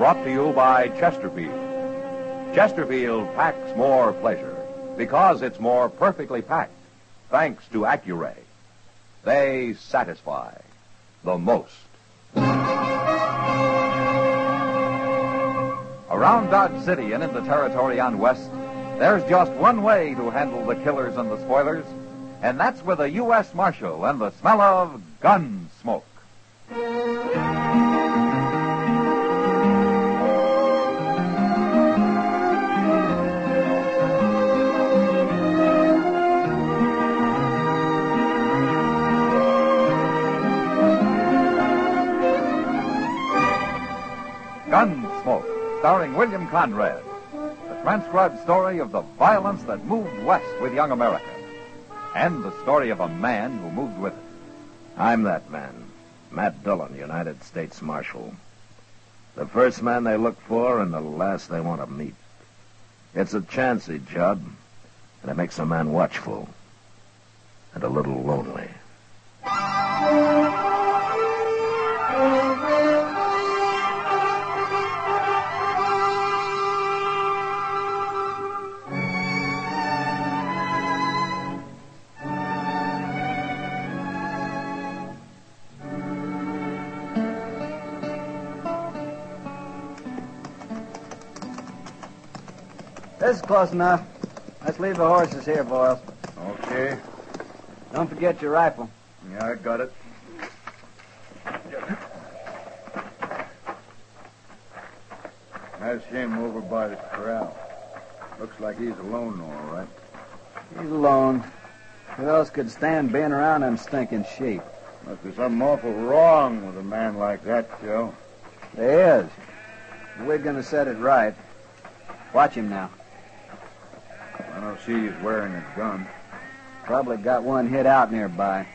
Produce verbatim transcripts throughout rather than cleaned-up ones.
brought to you by Chesterfield. Chesterfield packs more pleasure because it's more perfectly packed, thanks to Accuray. They satisfy the most. Around Dodge City and in the territory on West, there's just one way to handle the killers and the spoilers, and that's with a U S Marshal and the smell of gun smoke. Gunsmoke, starring William Conrad. The transcribed story of the violence that moved west with young America. And the story of a man who moved with it. I'm that man, Matt Dillon, United States Marshal. The first man they look for and the last they want to meet. It's a chancy job, and it makes a man watchful and a little lonely. This is close enough. Let's leave the horses here, Boyle. Okay. Don't forget your rifle. Yeah, I got it. That's him over by the corral. Looks like he's alone, all right. He's alone. Who else could stand being around them stinking sheep? Must be something awful wrong with a man like that, Joe. There is. We're going to set it right. Watch him now. I don't see he's wearing a gun. Probably got one hid out nearby.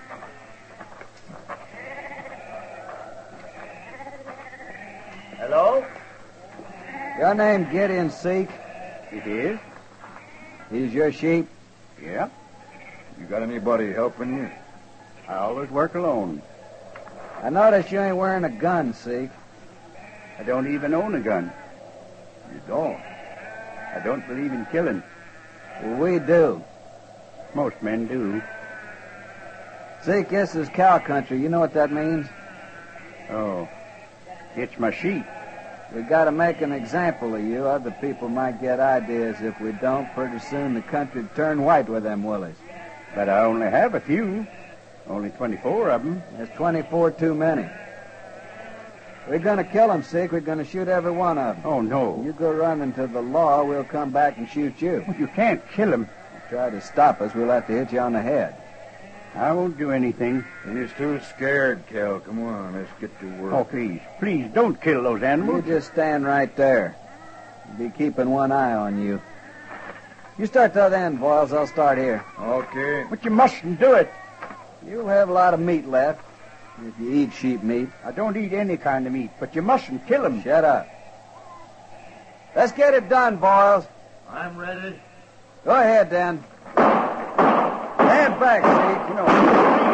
Hello? Your name Gideon Seek? It is? These your sheep? Yeah. You got anybody helping you? I always work alone. I notice you ain't wearing a gun, Seek. I don't even own a gun. You don't? I don't believe in killing. Well, we do. Most men do. Seek, this is cow country. You know what that means? Oh. It's my sheep. We got to make an example of you. Other people might get ideas. If we don't, pretty soon the country'd turn white with them willies. But I only have a few. Only twenty-four of them. There's twenty-four too many. We're going to kill them, Seek. We're going to shoot every one of them. Oh, no. You go running to the law, we'll come back and shoot you. Well, you can't kill them. Try to stop us, we'll have to hit you on the head. I won't do anything. He's too scared, Cal. Come on, let's get to work. Oh, please, please, don't kill those animals. You just stand right there. We'll be keeping one eye on you. You start the other end, Boyles. I'll start here. Okay. But you mustn't do it. You'll have a lot of meat left. If you eat sheep meat. I don't eat any kind of meat, but you mustn't kill them. Shut up. Let's get it done, Boyles. I'm ready. Go ahead, then. Stand back, Seek. You know.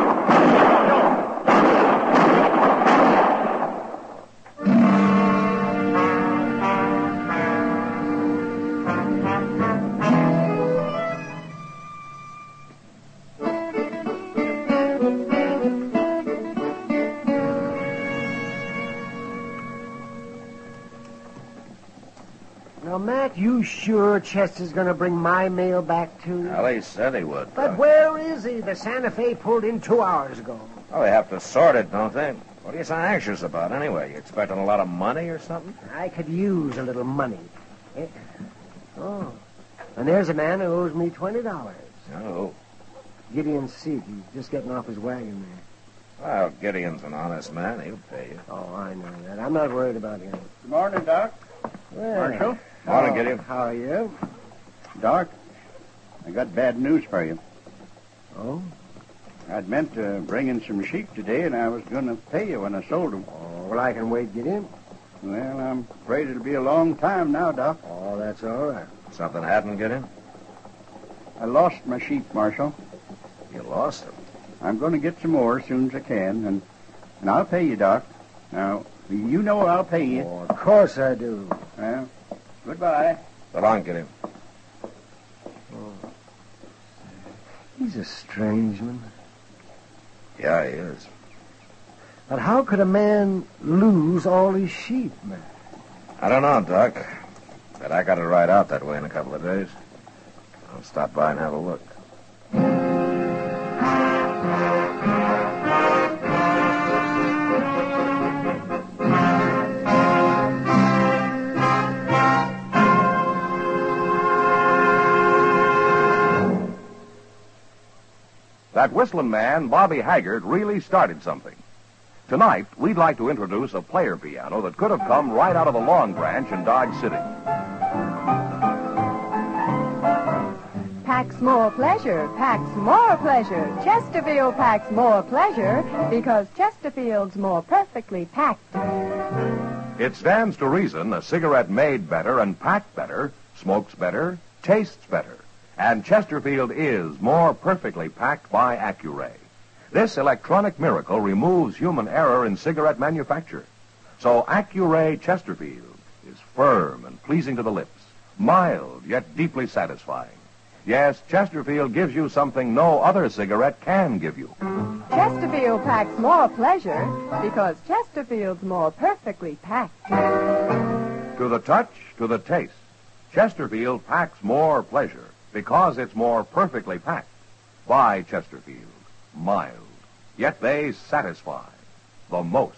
Now, Matt, you sure Chester's going to bring my mail back to you? Well, he said he would. But uh, where is he? The Santa Fe pulled in two hours ago. Oh, they have to sort it, don't they? What are you so anxious about, anyway? You expecting a lot of money or something? I could use a little money. Eh? Oh, and there's a man who owes me twenty dollars. Oh. Gideon Seek. He's just getting off his wagon there. Well, Gideon's an honest man. He'll pay you. Oh, I know that. I'm not worried about him. Good morning, Doc. Well, Marshal. Morning, how- Gideon. How are you? Doc, I got bad news for you. Oh? I'd meant to bring in some sheep today, and I was going to pay you when I sold them. Oh, well, I can wait, Gideon. Well, I'm afraid it'll be a long time now, Doc. Oh, that's all right. Something happened, Gideon? I lost my sheep, Marshal. You lost them. I'm going to get some more as soon as I can, and, and I'll pay you, Doc. Now, You know I'll pay you. Oh, of course I do. Well, goodbye. So long, Gideon. He's a strange man. Yeah, he is. But how could a man lose all his sheep, man? I don't know, Doc. But I got to ride out that way in a couple of days. I'll stop by and have a look. That whistling man, Bobby Haggart, really started something. Tonight, we'd like to introduce a player piano that could have come right out of the Long Branch in Dodge City. Packs more pleasure, packs more pleasure. Chesterfield packs more pleasure because Chesterfield's more perfectly packed. It stands to reason a cigarette made better and packed better, smokes better, tastes better. And Chesterfield is more perfectly packed by Accuray. This electronic miracle removes human error in cigarette manufacture. So Accuray Chesterfield is firm and pleasing to the lips, mild yet deeply satisfying. Yes, Chesterfield gives you something no other cigarette can give you. Chesterfield packs more pleasure because Chesterfield's more perfectly packed. To the touch, to the taste, Chesterfield packs more pleasure because it's more perfectly packed by Chesterfield. Mild, yet they satisfy the most.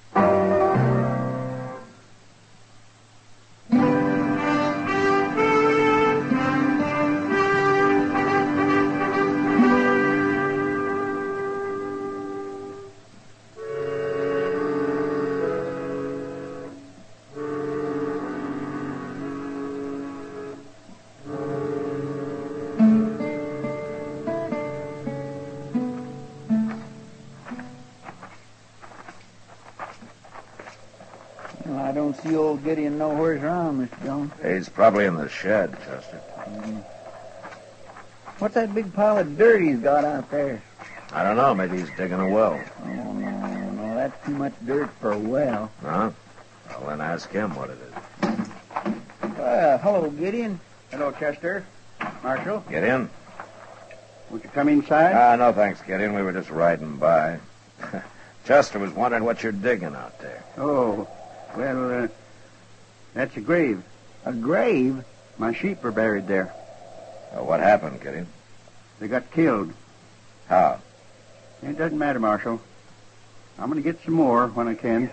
Well, I don't see old Gideon nowhere's around, Mister Jones. He's probably in the shed, Chester. Mm. What's that big pile of dirt he's got out there? I don't know. Maybe he's digging a well. Oh, no, no, that's too much dirt for a well. Huh? Well, then ask him what it is. Well, hello, Gideon. Hello, Chester. Marshal, Get in. won't you come inside? Ah, no thanks, Gideon. We were just riding by. Chester was wondering what you're digging out there. Oh, well, uh, that's a grave. A grave? My sheep are buried there. Uh, what happened, Gideon? They got killed. How? It doesn't matter, Marshal. I'm going to get some more when I can.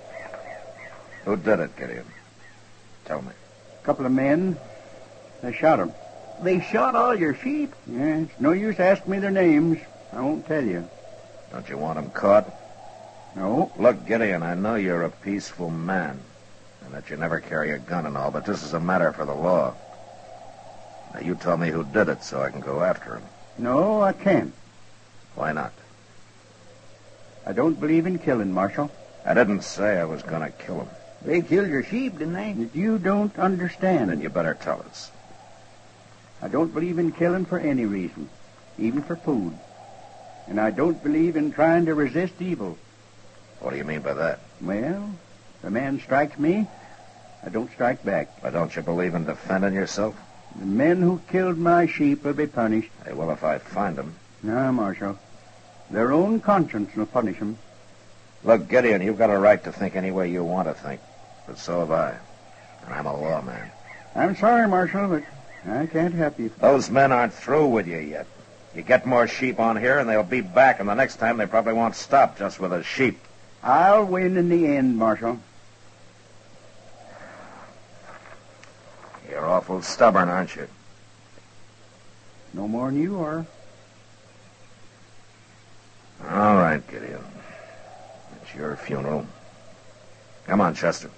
Who did it, Gideon? Tell me. A couple of men, they shot 'em. They shot all your sheep? Yeah, it's no use asking me their names. I won't tell you. Don't you want him caught? No. Look, Gideon, I know you're a peaceful man, and that you never carry a gun and all, but this is a matter for the law. Now, you tell me who did it so I can go after him. No, I can't. Why not? I don't believe in killing, Marshal. I didn't say I was going to kill him. They killed your sheep, didn't they? That you don't understand. Then you better tell us. I don't believe in killing for any reason, even for food. And I don't believe in trying to resist evil. What do you mean by that? Well, if a man strikes me, I don't strike back. Why, don't you believe in defending yourself? The men who killed my sheep will be punished. Hey, well, if I find them. No, Marshal. Their own conscience will punish them. Look, Gideon, you've got a right to think any way you want to think. But so have I. And I'm a lawman. I'm sorry, Marshal, but I can't help you. Those men aren't through with you yet. You get more sheep on here, and they'll be back, and the next time they probably won't stop just with a sheep. I'll win in the end, Marshal. You're awful stubborn, aren't you? No more than you are. All right, Gideon. It's your funeral. Come on, Chester.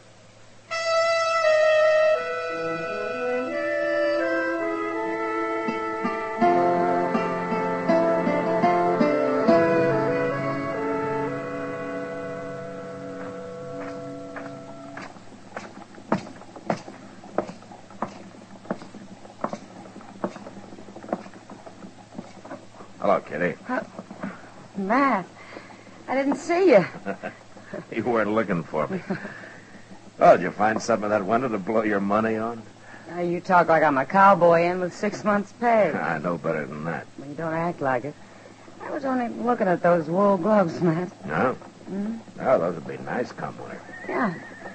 Hello, Kitty. Matt, I didn't see you. You weren't looking for me. Oh, did you find something in that window to blow your money on? Now, you talk like I'm a cowboy in with six months' pay. I know better than that. Well, you don't act like it. I was only looking at those wool gloves, Matt. No? Hmm? Oh, those would be nice come winter. Yeah.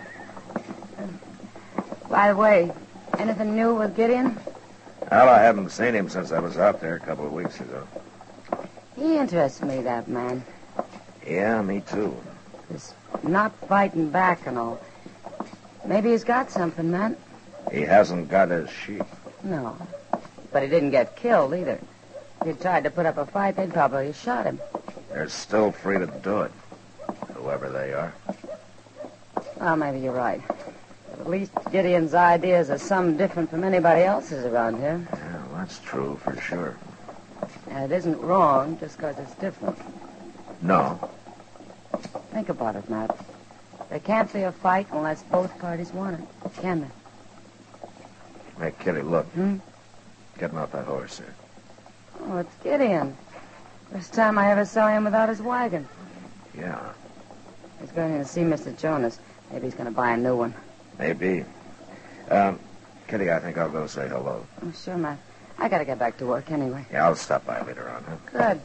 By the way, anything new with Gideon? Well, I haven't seen him since I was out there a couple of weeks ago. He interests me, that man. Yeah, me too. This not fighting back and all. Maybe he's got something, Matt. He hasn't got his sheep. No. But he didn't get killed, either. If he'd tried to put up a fight, they'd probably have shot him. They're still free to do it, whoever they are. Well, maybe you're right. But at least Gideon's ideas are some different from anybody else's around here. Yeah, well, that's true for sure. And it isn't wrong just because it's different. No. Think about it, Matt. There can't be a fight unless both parties want it, can there? Hey, Kitty, look. Hmm? Get him off that horse here. Oh, it's Gideon. First time I ever saw him without his wagon. Yeah, He's going to see Mister Jonas. Maybe he's going to buy a new one. maybe. Um, Kitty, I think I'll go say hello. Oh, sure, Matt. I got to get back to work anyway. Yeah, I'll stop by later on, huh? Good.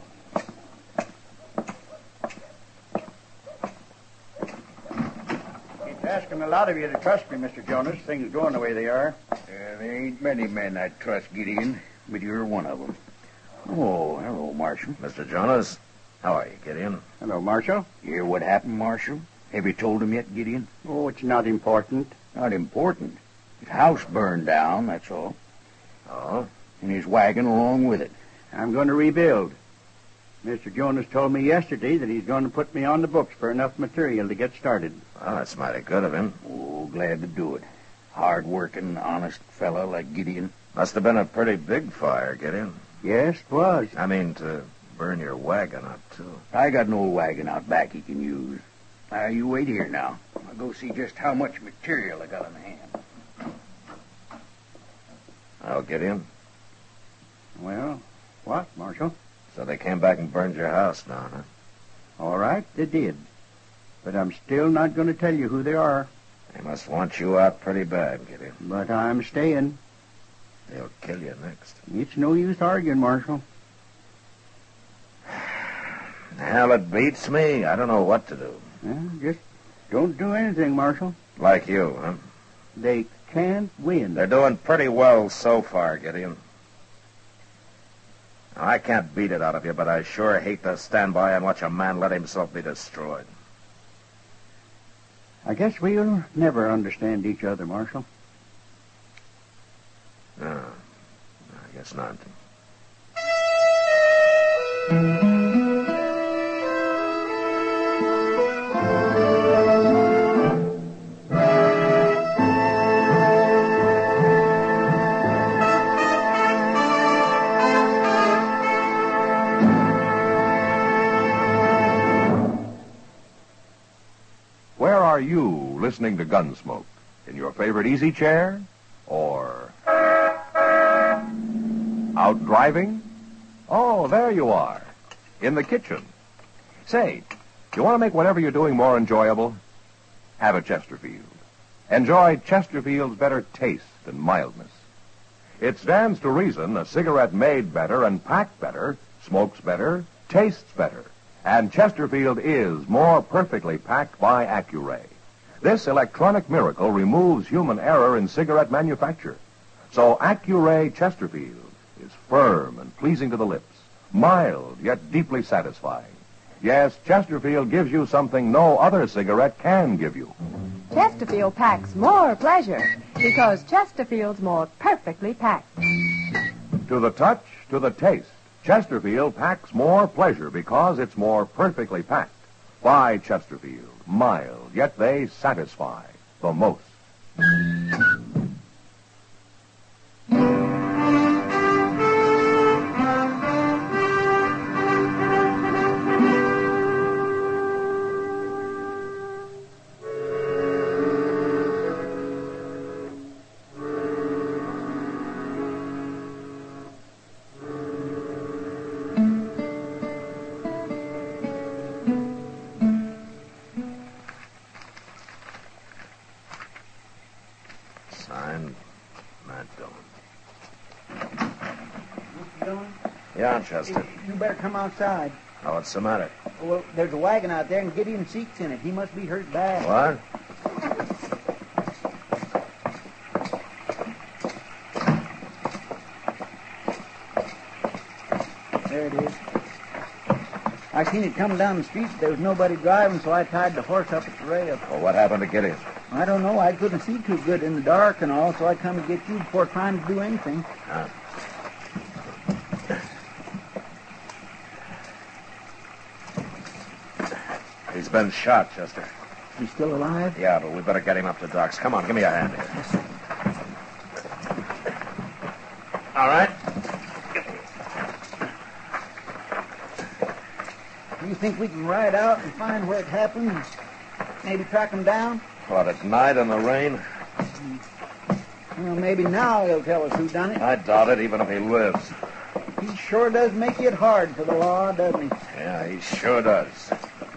It's asking a lot of you to trust me, Mister Jonas. Things going the way they are. Uh, there ain't many men I'd trust, Gideon, but you're one of them. Oh, hello, Marshal. Mister Jonas, how are you, Gideon? Hello, Marshal. You hear what happened, Marshal? Have you told him yet, Gideon? Oh, it's not important. Not important. His house burned down, that's all. Oh? And his wagon along with it. I'm going to rebuild. Mister Jonas told me yesterday that he's going to put me on the books for enough material to get started. Well, that's mighty good of him. Oh, glad to do it. Hard-working, honest fella like Gideon. Must have been a pretty big fire, Gideon. Yes, it was. I mean, to burn your wagon up, too. I got an old wagon out back he can use. Now, you wait here now. I'll go see just how much material I got on hand. Well, Gideon, Well, what, Marshal? so they came back and burned your house down, huh? All right, they did. But I'm still not going to tell you who they are. They must want you out pretty bad, Gideon. But I'm staying. They'll kill you next. It's no use arguing, Marshal. Hell, it beats me. I don't know what to do. Well, just don't do anything, Marshal. Like you, huh? They can't win. They're doing pretty well so far, Gideon. Now, I can't beat it out of you, but I sure hate to stand by and watch a man let himself be destroyed. I guess we'll never understand each other, Marshal. No, I guess not. Where are you listening to Gunsmoke? In your favorite easy chair? Or out driving? Oh, there you are. In the kitchen. Say, you want to make whatever you're doing more enjoyable? Have a Chesterfield. Enjoy Chesterfield's better taste and mildness. It stands to reason a cigarette made better and packed better, smokes better, tastes better. And Chesterfield is more perfectly packed by Accuray. This electronic miracle removes human error in cigarette manufacture. So Accuray Chesterfield is firm and pleasing to the lips, mild yet deeply satisfying. Yes, Chesterfield gives you something no other cigarette can give you. Chesterfield packs more pleasure because Chesterfield's more perfectly packed. To the touch, to the taste, Chesterfield packs more pleasure because it's more perfectly packed. By Chesterfield, mild, yet they satisfy the most. Mister Dillon? Yeah, Chester. You better come outside. Oh, what's the matter? Well, there's a wagon out there and Gideon Seek's in it. He must be hurt bad. What? There it is. I seen it coming down the street, but there was nobody driving, so I tied the horse up at the rail. Well, what happened to Gideon? I don't know. I couldn't see too good in the dark and all, so I come to get you before trying to do anything. Huh? He's been shot, Chester. He's still alive? Yeah, but we better get him up to Doc's. Come on, give me a hand here. Yes, sir. All right. You think we can ride out and find where it happened and maybe track him down? What, at night in the rain? Well, maybe now he'll tell us who done it. I doubt it, even if he lives. He sure does make it hard for the law, doesn't he? Yeah, he sure does.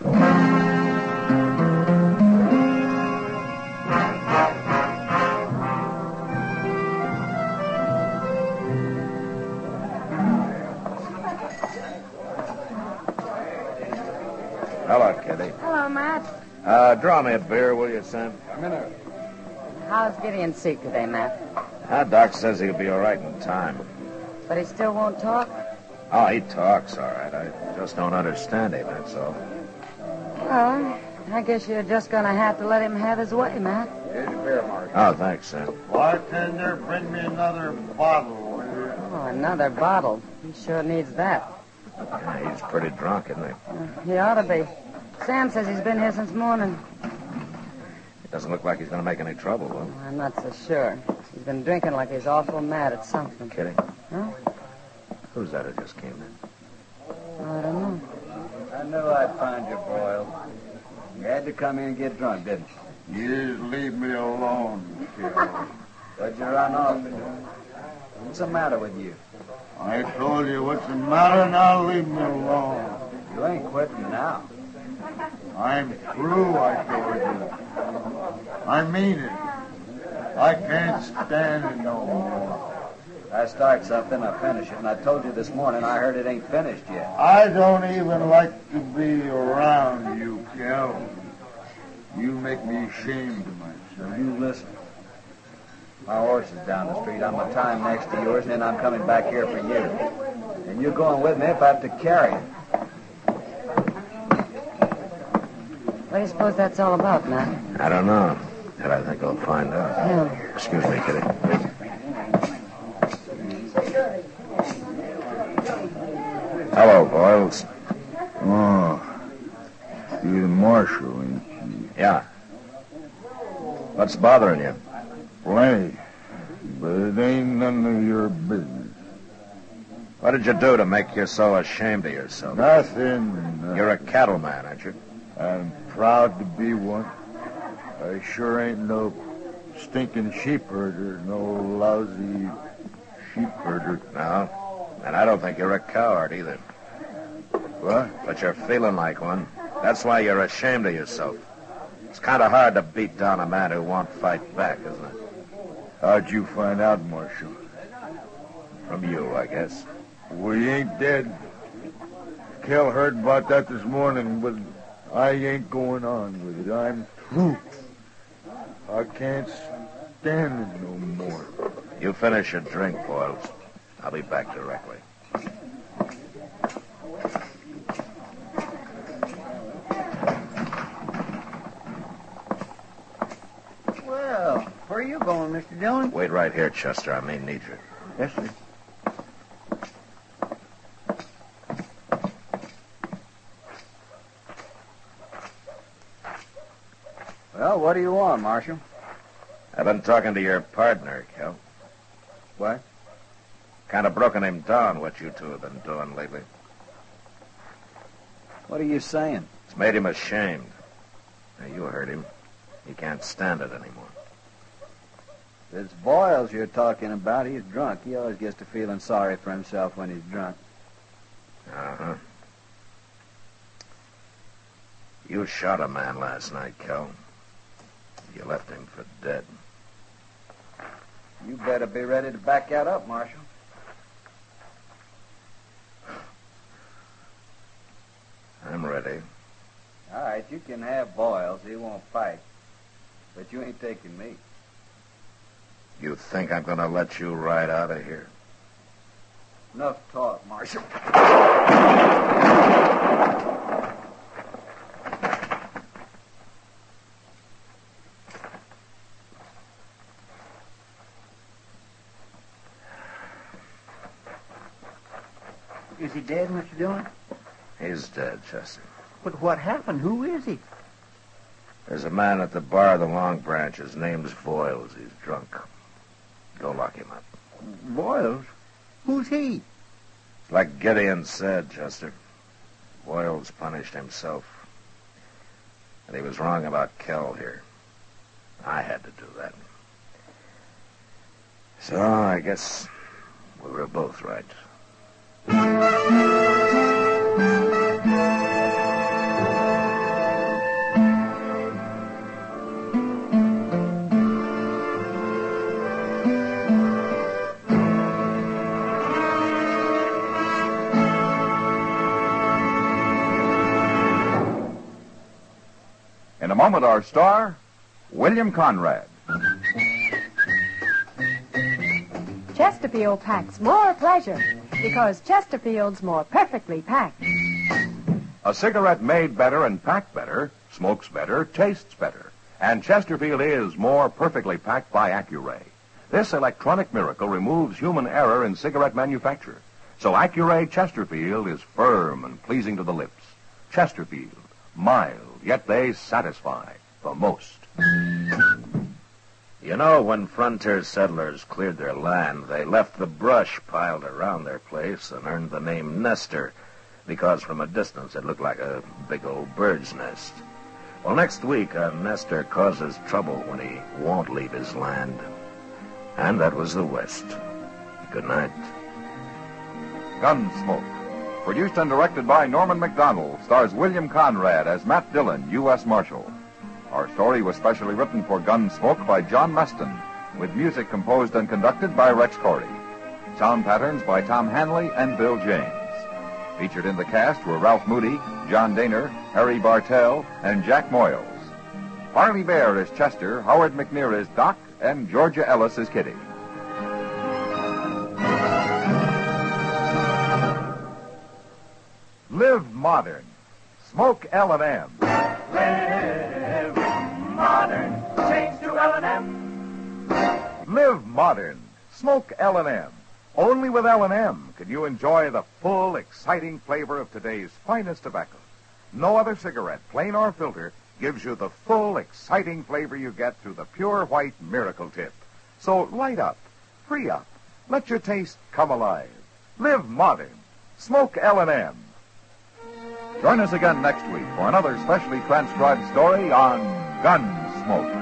Hello, Kitty. Hello, Matt. Uh, draw me a beer, will you, Sam? A minute. How's Gideon Seek today, Matt? Ah, Doc says he'll be all right in time. But he still won't talk? Oh, he talks all right. I just don't understand him, that's all. Well, I guess you're just going to have to let him have his way, Matt. Here's your beer, Mark. Oh, thanks, Sam. Bartender, bring me another bottle, will you? Oh, another bottle. He sure needs that. Yeah, he's pretty drunk, isn't he? Uh, he ought to be. Sam says he's been here since morning. It doesn't look like he's going to make any trouble, though. I'm not so sure. He's been drinking like he's awful mad at something. Kitty? Huh? Who's that who just came in? I don't know. I knew I'd find you, Boyle. You had to come in and get drunk, didn't you? You just leave me alone, Phil. What'd you run off to do? What's the matter with you? I told you what's the matter, now leave me alone. You ain't quitting now. I'm through, I told you. I mean it. I can't stand it no more. I start something, I finish it, and I told you this morning I heard it ain't finished yet. I don't even like to be around you, Kel. You make me ashamed of myself. You listen. My horse is down the street. I'm a time next to yours, and then I'm coming back here for you. And you're going with me if I have to carry it. What do you suppose that's all about, Matt? I don't know. But I think I'll find out. Yeah. Excuse me, Kitty. Hello, Boyles. Oh, you're the marshal, ain't you? Yeah. What's bothering you? Plenty, but it ain't none of your business. What did you do to make you so ashamed of yourself? Nothing. nothing. You're a cattleman, aren't you? I'm proud to be one. I sure ain't no stinking sheep herder, no lousy sheep herder. No. And I don't think you're a coward either. What? But you're feeling like one. That's why you're ashamed of yourself. It's kind of hard to beat down a man who won't fight back, isn't it? How'd you find out, Marshal? From you, I guess. We ain't dead. Kel heard about that this morning, but I ain't going on with it. I'm through. I can't stand it no more. You finish your drink, Boyles. I'll be back directly. Well, where are you going, Mister Dillon? Wait right here, Chester. I may need you. Yes, sir. Well, what do you want, Marshal? I've been talking to your partner, Kel. What? Kind of broken him down, what you two have been doing lately. What are you saying? It's made him ashamed. Now, you heard him. He can't stand it anymore. It's Boyles you're talking about. He's drunk. He always gets to feeling sorry for himself when he's drunk. Uh-huh. You shot a man last night, Kel. You left him for dead. You better be ready to back that up, Marshal. I'm ready. All right, you can have Boyles. He won't fight. But you ain't taking me. You think I'm going to let you ride out of here? Enough talk, Marshal. Is he dead, Mister Dillon? He's dead, Chester. But what happened? Who is he? There's a man at the bar of the Long Branch. His name's Boyles. He's drunk. Go lock him up. Boyles? Who's he? Like Gideon said, Chester, Boyles punished himself. And he was wrong about Kell here. I had to do that. So I guess we were both right. In a moment, our star, William Conrad. Chesterfield packs more pleasure because Chesterfield's more perfectly packed. A cigarette made better and packed better, smokes better, tastes better. And Chesterfield is more perfectly packed by Accuray. This electronic miracle removes human error in cigarette manufacture. So Accuray Chesterfield is firm and pleasing to the lips. Chesterfield, mild, yet they satisfy the most. You know, when frontier settlers cleared their land, they left the brush piled around their place and earned the name Nester, because from a distance it looked like a big old bird's nest. Well, next week, a nester causes trouble when he won't leave his land. And that was the West. Good night. Gunsmoke. Produced and directed by Norman Macdonald, stars William Conrad as Matt Dillon, U S Marshal. Our story was specially written for Gunsmoke by John Meston, with music composed and conducted by Rex Corey. Sound patterns by Tom Hanley and Bill James. Featured in the cast were Ralph Moody, John Daner, Harry Bartell, and Jack Moyles. Harley Bear is Chester, Howard McNear is Doc, and Georgia Ellis is Kitty. Live modern. Smoke L and M. Live modern. Change to L and M. Live modern. Smoke L and M. Only with L and M can you enjoy the full, exciting flavor of today's finest tobacco. No other cigarette, plain or filter, gives you the full, exciting flavor you get through the pure white Miracle Tip. So light up, free up, let your taste come alive. Live modern. Smoke L and M. Join us again next week for another specially transcribed story on Gunsmoke.